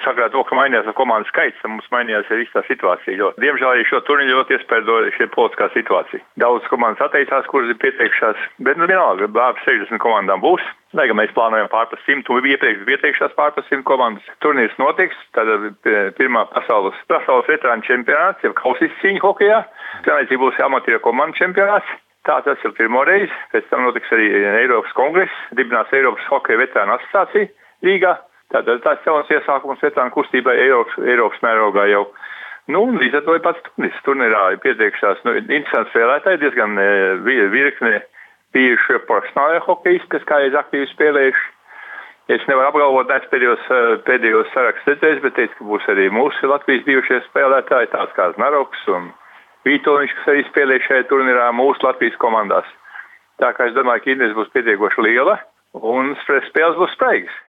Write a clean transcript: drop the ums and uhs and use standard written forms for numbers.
sakarā to, ka mainījās komandas skaits, tad mums mainījās arī tā situācija. Diemžēl arī šo turnīru ļoti iespēdo šī politiskā situācija. Daudz komandas atteicās, kuras ir pieteikušās, bet vienalga, ap 60 komandām būs. Lai gan mēs plānojam pārpa 100, un iepriekš pieteikšās pārpa 100 komandas. Turnīrs notiks, tad pirmā pasaules veterānu čempionāts, jau kausīs cīņa hokejā. Vienlaicīgi būs amatieru komandu čempionāts. Tā tas ir pirmo reizi. Pēc tam notiks arī Eiropas kongress, dibinās Eiropas hokeja veterānu asociācija Rīgā. Tātad tās jaunas iesākums veterānu kustībai Eiropas mērogā jau. Līdz ar to ir pats turnīrs. Turnīrā ir pieteikšās interesanti spēlētāji, diezgan virkne bijuši profesionālajā hokejisti, kas kādreiz aktīvi spēlējuši. Es nevaru apgalvot, es pēdējos sarakstus redzēju, bet teicu, ka būs arī mūsu Latvijas bijušie spēlētāji, tāds kā Znaroks un Vītoniņš, kas arī spēlē šajā turnīrā mūsu Latvijas komandās. Tā kā es domāju, ka interesi būs pietiekoši liela un spēles būs spraigas.